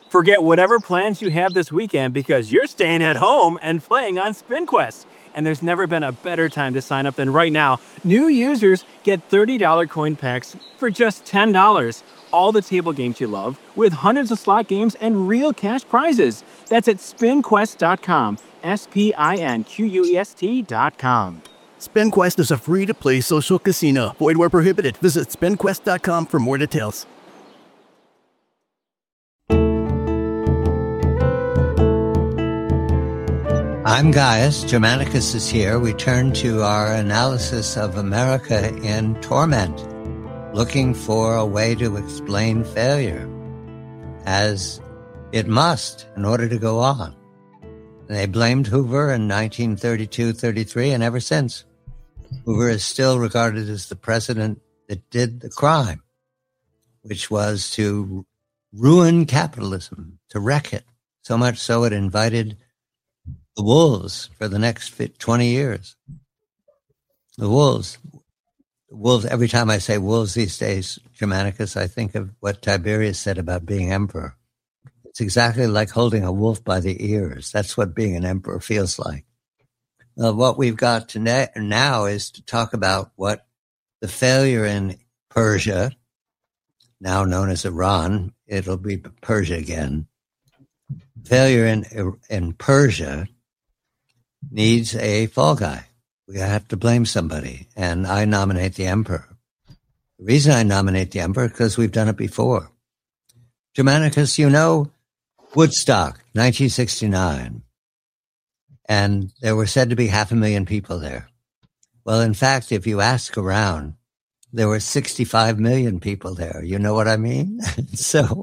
Forget whatever plans you have this weekend because you're staying at home and playing on SpinQuest. And there's never been a better time to sign up than right now. New users get $30 coin packs for just $10. All the table games you love, with hundreds of slot games and real cash prizes. That's at spinquest.com. SPINQUEST.com. SpinQuest is a free-to-play social casino. Void where prohibited. Visit spinquest.com for more details. I'm Gaius. Germanicus is here. We turn to our analysis of America in torment, looking for a way to explain failure, as it must in order to go on. They blamed Hoover in 1932-33, and ever since. Hoover is still regarded as the president that did the crime, which was to ruin capitalism, to wreck it, so much so it invited the wolves for the next 20 years. The wolves, every time I say wolves these days, Germanicus, I think of what Tiberius said about being emperor. It's exactly like holding a wolf by the ears. That's what being an emperor feels like. What we've got to now is to talk about what the failure in Persia, now known as Iran, it'll be Persia again. Failure in Persia needs a fall guy. We have to blame somebody, and I nominate the emperor. The reason I nominate the emperor is because we've done it before. Germanicus, you know Woodstock, 1969. And there were said to be 500,000 people there. Well, in fact, if you ask around, there were 65 million people there. You know what I mean? So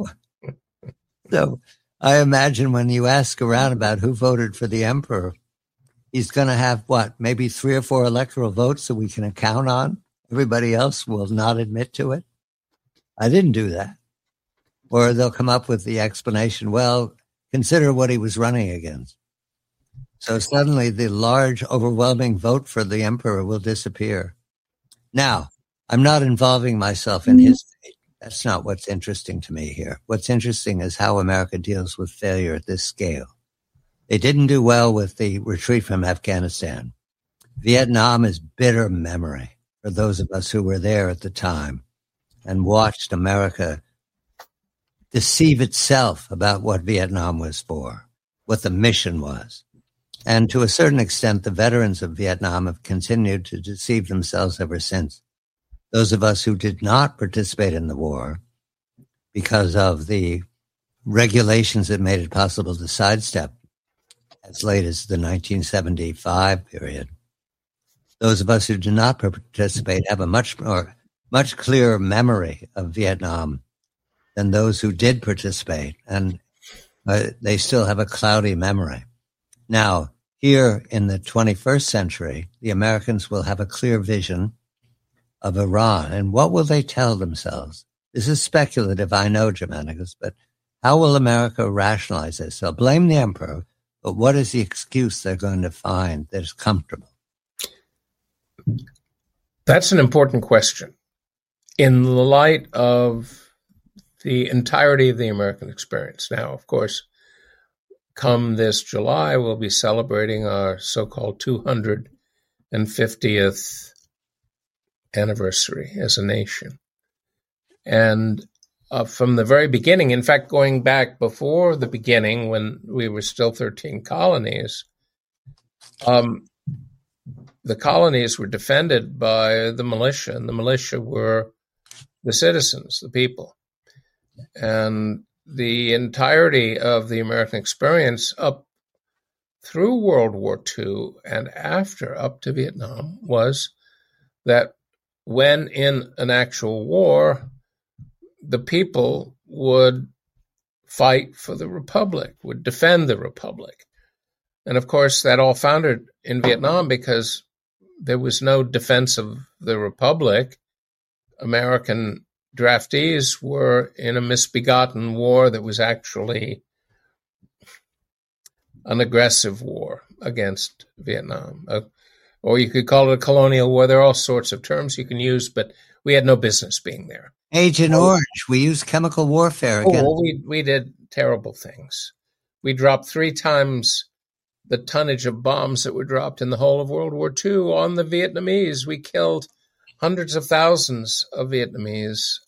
I imagine when you ask around about who voted for the emperor, he's going to have maybe 3 or 4 electoral votes that we can count on. Everybody else will not admit to it. I didn't do that. Or they'll come up with the explanation, well, consider what he was running against. So suddenly the large, overwhelming vote for the emperor will disappear. Now, I'm not involving myself in his fate. That's not what's interesting to me here. What's interesting is how America deals with failure at this scale. They didn't do well with the retreat from Afghanistan. Vietnam is bitter memory for those of us who were there at the time and watched America deceive itself about what Vietnam was for, what the mission was. And to a certain extent, the veterans of Vietnam have continued to deceive themselves ever since. Those of us who did not participate in the war because of the regulations that made it possible to sidestep as late as the 1975 period. Those of us who did not participate have a much clearer memory of Vietnam than those who did participate, and they still have a cloudy memory. Now, here in the 21st century, the Americans will have a clear vision of Iran. And what will they tell themselves? This is speculative, I know, Germanicus, but how will America rationalize this? They'll blame the emperor, but what is the excuse they're going to find that is comfortable? That's an important question. In the light of the entirety of the American experience. Now, of course, come this July, we'll be celebrating our so-called 250th anniversary as a nation. And from the very beginning, in fact, going back before the beginning when we were still 13 colonies, the colonies were defended by the militia, and the militia were the citizens, the people. And the entirety of the American experience up through World War II and after, up to Vietnam, was that when in an actual war, the people would fight for the Republic, would defend the Republic. And of course, that all foundered in Vietnam because there was no defense of the Republic. American draftees were in a misbegotten war that was actually an aggressive war against Vietnam. Or you could call it a colonial war. There are all sorts of terms you can use, but we had no business being there. Agent Orange. We used chemical warfare Oh, against. well, we did terrible things. We dropped 3 times the tonnage of bombs that were dropped in the whole of World War II on the Vietnamese. We killed hundreds of thousands of Vietnamese.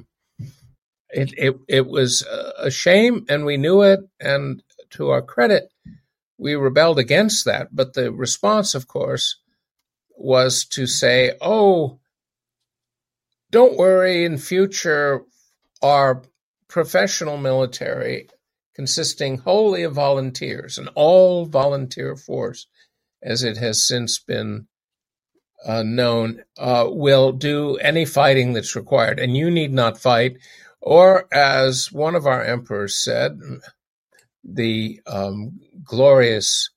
It was a shame, and we knew it. And to our credit, we rebelled against that. But the response, of course, was to say, "Oh, don't worry. In future, our professional military, consisting wholly of volunteers, an all-volunteer force, as it has since been known, will do any fighting that's required, and you need not fight." Or, as one of our emperors said, the glorious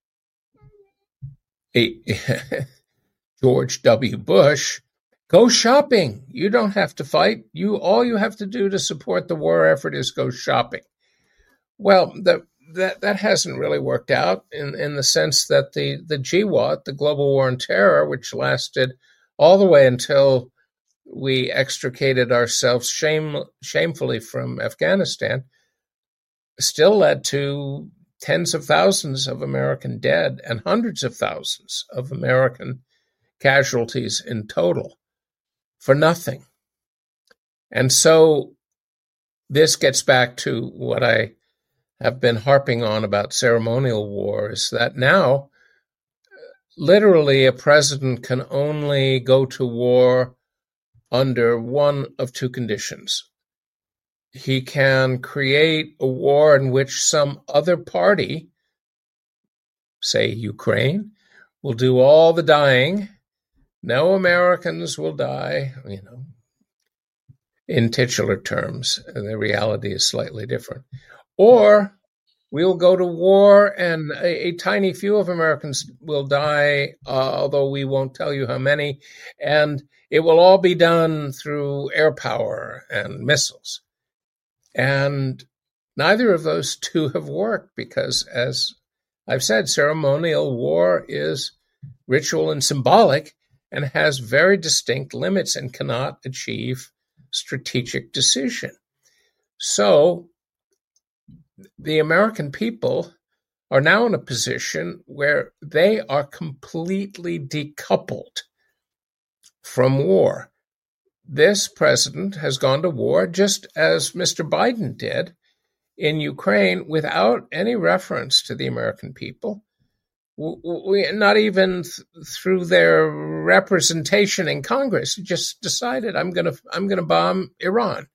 George W. Bush, "Go shopping. You don't have to fight. All you have to do to support the war effort is go shopping." Well, that hasn't really worked out in the sense that the GWOT, the Global War on Terror, which lasted all the way until we extricated ourselves shamefully from Afghanistan, still led to tens of thousands of American dead and hundreds of thousands of American casualties in total for nothing. And so this gets back to what I have been harping on about ceremonial war, is that now literally a president can only go to war under one of 2 conditions. He can create a war in which some other party, say Ukraine, will do all the dying. No Americans will die, in titular terms. The reality is slightly different. Or we'll go to war and a tiny few of Americans will die, although we won't tell you how many, and it will all be done through air power and missiles. And neither of those 2 have worked because, as I've said, ceremonial war is ritual and symbolic and has very distinct limits and cannot achieve strategic decision. So the American people are now in a position where they are completely decoupled from war. This president has gone to war just as Mr. Biden did in Ukraine without any reference to the American people. Not even through their representation in Congress. He just decided, I'm going to bomb Iran.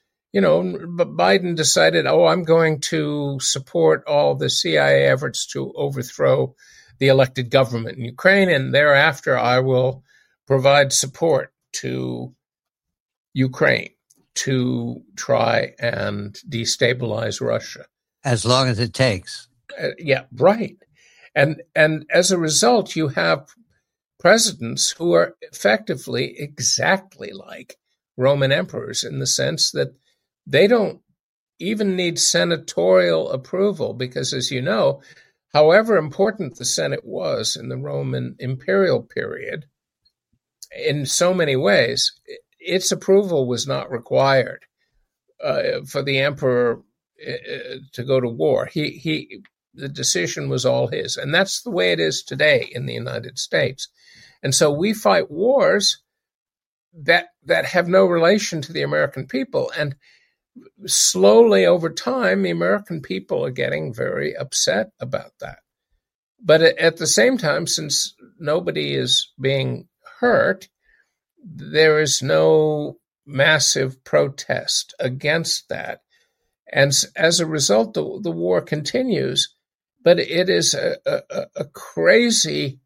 Biden decided, I'm going to support all the CIA efforts to overthrow the elected government in Ukraine, and thereafter I will provide support to Ukraine to try and destabilize Russia. As long as it takes. Yeah, right. And as a result, you have presidents who are effectively exactly like Roman emperors in the sense that they don't even need senatorial approval because, as you know, however important the Senate was in the Roman imperial period, in so many ways, its approval was not required for the emperor to go to war. The decision was all his. And that's the way it is today in the United States. And so we fight wars that have no relation to the American people. And slowly over time, the American people are getting very upset about that. But at the same time, since nobody is being hurt, there is no massive protest against that. And as a result, the war continues. But it is a crazy,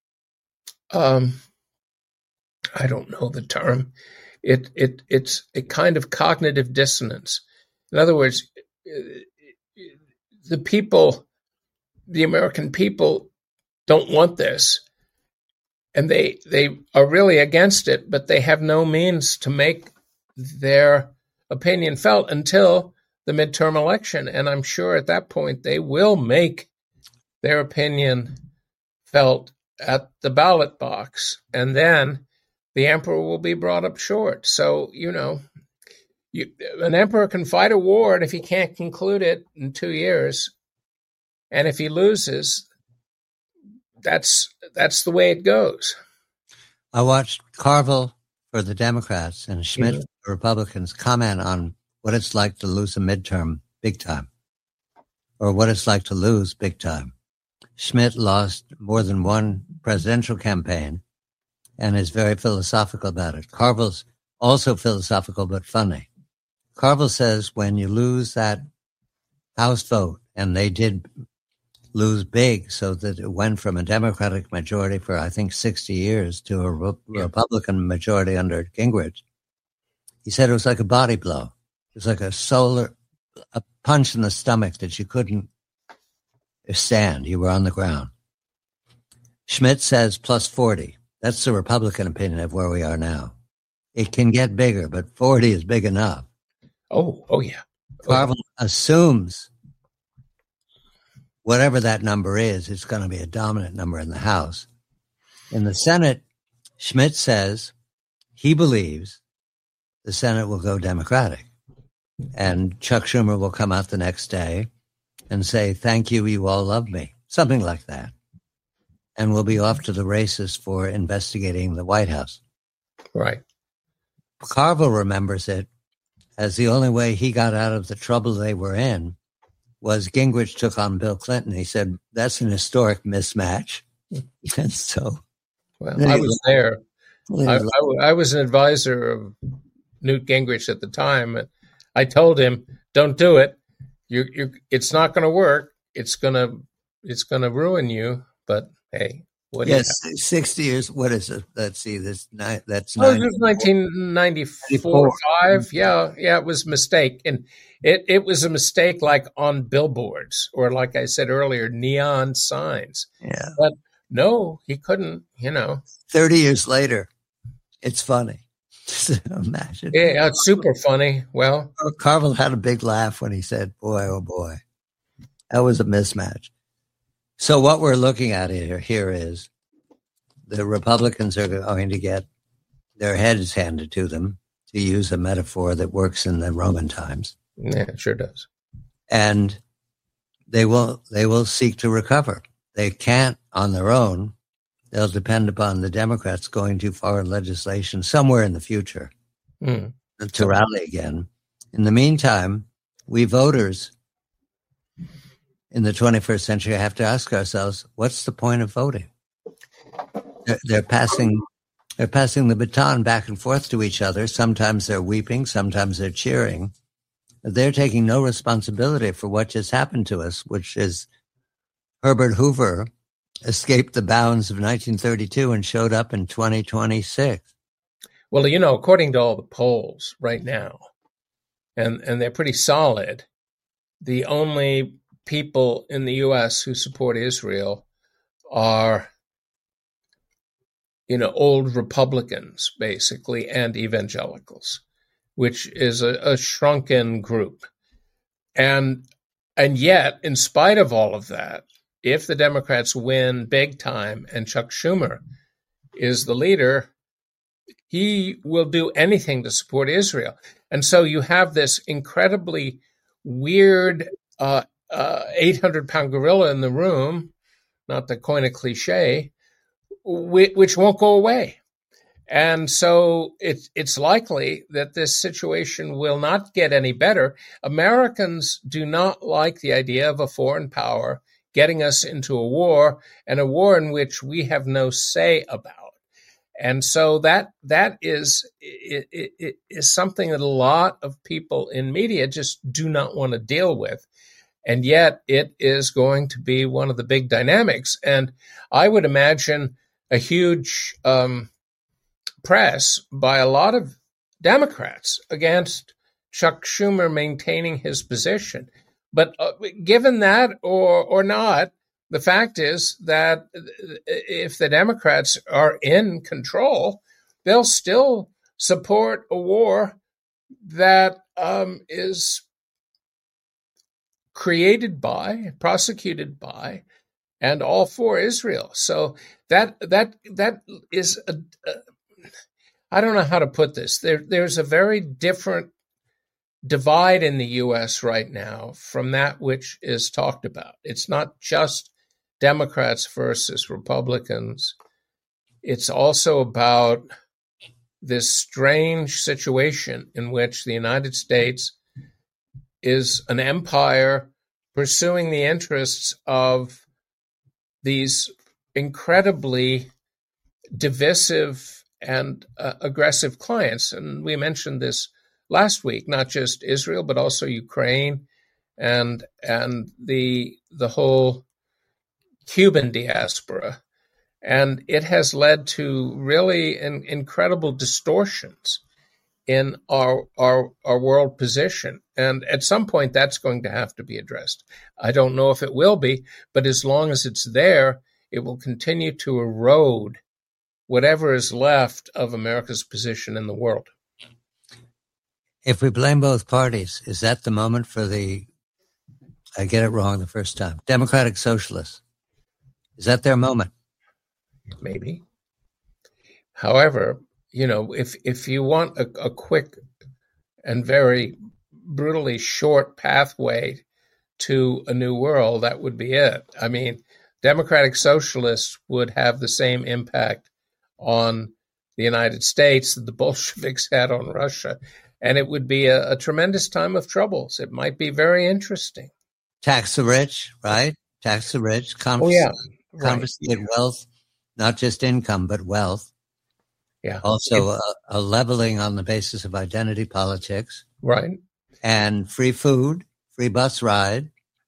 I don't know the term. It's a kind of cognitive dissonance. In other words, the American people don't want this, and they are really against it, but they have no means to make their opinion felt until the midterm election. And I'm sure at that point they will make their opinion felt at the ballot box. And then the emperor will be brought up short. So, an emperor can fight a war, and if he can't conclude it in 2 years, and if he loses, that's the way it goes. I watched Carville for the Democrats and Schmidt for the Republicans comment on what it's like to lose a midterm big time, or what it's like to lose big time. Schmidt lost more than one presidential campaign and is very philosophical about it. Carville's also philosophical but funny. Carville says when you lose that House vote, and they did lose big so that it went from a Democratic majority for, I think, 60 years to a Republican majority under Gingrich. He said it was like a body blow. It was like a punch in the stomach that you couldn't stand. You were on the ground. Schmidt says plus 40. That's the Republican opinion of where we are now. It can get bigger, but 40 is big enough. Oh yeah. Carville assumes whatever that number is, it's going to be a dominant number in the House. In the Senate, Schmidt says he believes the Senate will go Democratic. And Chuck Schumer will come out the next day and say, thank you, you all love me. Something like that. And we'll be off to the races for investigating the White House. Right. Carville remembers it as the only way he got out of the trouble they were in was Gingrich took on Bill Clinton. He said, that's an historic mismatch. And so... Well, I was there. I was an advisor of Newt Gingrich at the time. And I told him, don't do it. It's not going to work. It's going to ruin you. But hey, what is it? 60 years. What is it? Let's see. That's 1994, 5. Yeah, it was a mistake. And it was a mistake like on billboards or, like I said earlier, neon signs. Yeah. But no, he couldn't, 30 years later, it's funny. Imagine. Yeah, it's super funny. Well, Carville had a big laugh when he said, boy, oh boy, that was a mismatch. So what we're looking at here is the Republicans are going to get their heads handed to them, to use a metaphor that works in the Roman times. Yeah, it sure does. And they will seek to recover. They can't on their own. They'll depend upon the Democrats going too far in legislation somewhere in the future to rally again. In the meantime, we voters in the 21st century have to ask ourselves, what's the point of voting? They're passing the baton back and forth to each other. Sometimes they're weeping, sometimes they're cheering. They're taking no responsibility for what just happened to us, which is Herbert Hoover escaped the bounds of 1932 and showed up in 2026. Well, according to all the polls right now, and they're pretty solid, the only people in the U.S. who support Israel are, old Republicans, basically, and evangelicals, which is a shrunken group. And yet, in spite of all of that, if the Democrats win big time and Chuck Schumer is the leader, he will do anything to support Israel. And so you have this incredibly weird 800-pound gorilla in the room, not to coin a cliche, which won't go away. And so it's likely that this situation will not get any better. Americans do not like the idea of a foreign power getting us into a war, and a war in which we have no say about. And so that is something that a lot of people in media just do not want to deal with. And yet it is going to be one of the big dynamics. And I would imagine a huge press by a lot of Democrats against Chuck Schumer maintaining his position. But given that or not, the fact is that if the Democrats are in control, they'll still support a war that is created by, prosecuted by, and all for Israel. So that is I don't know how to put this. There's a very different divide in the U.S. right now from that which is talked about. It's not just Democrats versus Republicans. It's also about this strange situation in which the United States is an empire pursuing the interests of these incredibly divisive and aggressive clients. And we mentioned this last week, not just Israel, but also Ukraine and the whole Cuban diaspora. And it has led to really incredible distortions in our world position. And at some point, that's going to have to be addressed. I don't know if it will be, but as long as it's there, it will continue to erode whatever is left of America's position in the world. If we blame both parties, is that the moment for I get it wrong the first time, Democratic Socialists? Is that their moment? Maybe. However, if you want a quick and very brutally short pathway to a new world, that would be it. I mean, Democratic Socialists would have the same impact on the United States that the Bolsheviks had on Russia. And it would be a tremendous time of troubles. It might be very interesting. Tax the rich, right? Tax the rich. Confiscate wealth, not just income, but wealth. Yeah. Also, a leveling on the basis of identity politics. Right. And free food, free bus ride.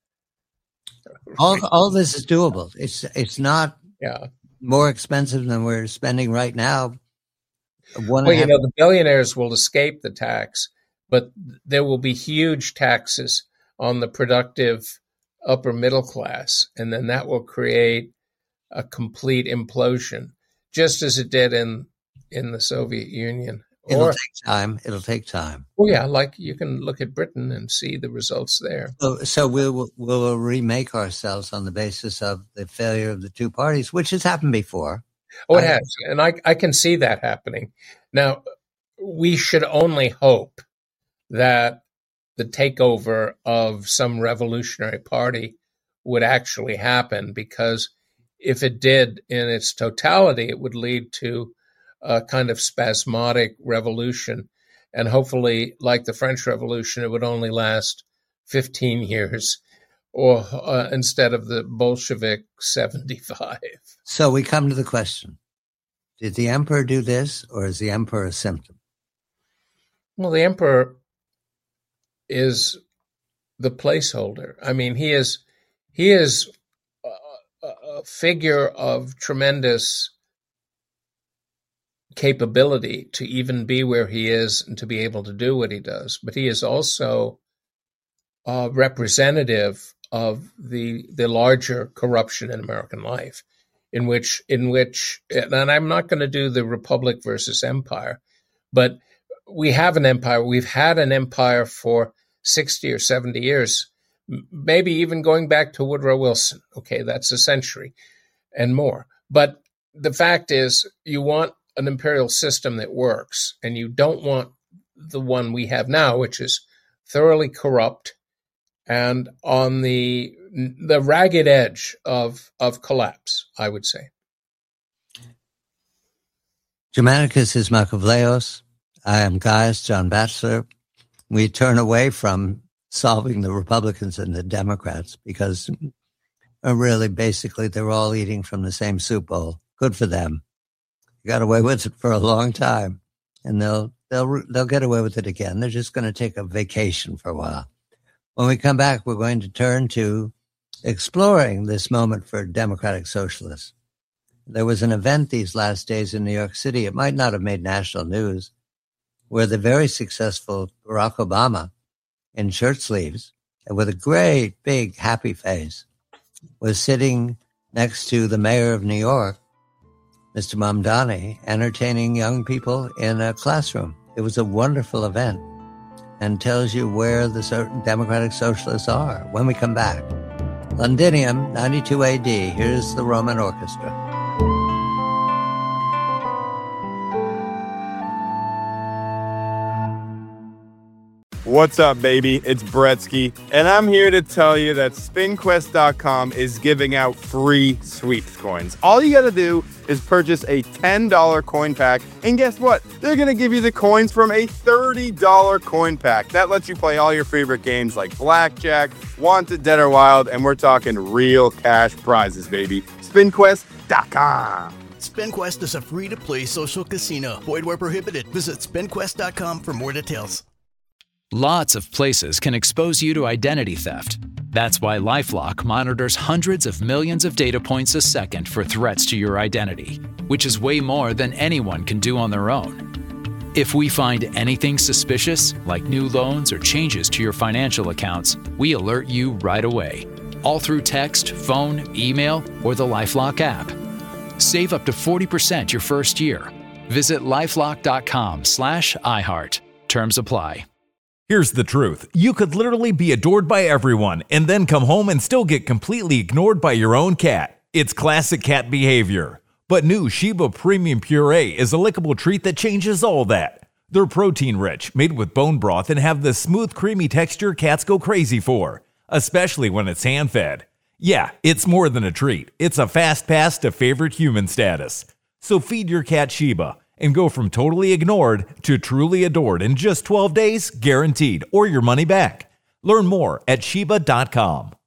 All this is doable. It's not more expensive than we're spending right now. The billionaires will escape the tax, but there will be huge taxes on the productive upper middle class, and then that will create a complete implosion, just as it did in the Soviet Union. It'll take time. Oh yeah, like you can look at Britain and see the results there. So we'll remake ourselves on the basis of the failure of the two parties, which has happened before. Oh, it has. And I can see that happening. Now, we should only hope that the takeover of some revolutionary party would actually happen, because if it did in its totality, it would lead to a kind of spasmodic revolution. And hopefully, like the French Revolution, it would only last 15 years. Or instead of the Bolshevik 75. So we come to the question, did the emperor do this, or is the emperor a symptom? Well, the emperor is the placeholder. I mean, he is a figure of tremendous capability to even be where he is and to be able to do what he does. But he is also representative of the larger corruption in American life, in which, and I'm not going to do the republic versus empire, but we have an empire. We've had an empire for 60 or 70 years, maybe even going back to Woodrow Wilson. Okay, that's a century and more. But the fact is, you want an imperial system that works, and you don't want the one we have now, which is thoroughly corrupt and on the ragged edge of collapse, I would say. Germanicus is Machiavelios. I am Gaius, John Batchelor. We turn away from solving the Republicans and the Democrats because really, basically, they're all eating from the same soup bowl. Good for them. They got away with it for a long time, and they'll get away with it again. They're just going to take a vacation for a while. When we come back, we're going to turn to exploring this moment for democratic socialists. There was an event these last days in New York City. It might not have made national news, where the very successful Barack Obama, in shirt sleeves and with a great big happy face, was sitting next to the mayor of New York, Mr. Mamdani, entertaining young people in a classroom. It was a wonderful event and tells you where the democratic socialists are. When we come back, Londinium, 92 AD, here's the Roman Orchestra. What's up, baby? It's Bretsky, and I'm here to tell you that SpinQuest.com is giving out free sweeps coins. All you gotta do is purchase a $10 coin pack, and guess what? They're gonna give you the coins from a $30 coin pack. That lets you play all your favorite games like Blackjack, Wanted, Dead or Wild, and we're talking real cash prizes, baby. SpinQuest.com. SpinQuest is a free-to-play social casino. Void where prohibited. Visit SpinQuest.com for more details. Lots of places can expose you to identity theft. That's why LifeLock monitors hundreds of millions of data points a second for threats to your identity, which is way more than anyone can do on their own. If we find anything suspicious, like new loans or changes to your financial accounts, we alert you right away, all through text, phone, email, or the LifeLock app. Save up to 40% your first year. Visit lifelock.com/iHeart. Terms apply. Here's the truth. You could literally be adored by everyone and then come home and still get completely ignored by your own cat. It's classic cat behavior. But new Sheba Premium Puree is a lickable treat that changes all that. They're protein-rich, made with bone broth, and have the smooth, creamy texture cats go crazy for, especially when it's hand-fed. Yeah, it's more than a treat. It's a fast pass to favorite human status. So feed your cat Sheba and go from totally ignored to truly adored in just 12 days, guaranteed, or your money back. Learn more at Sheba.com.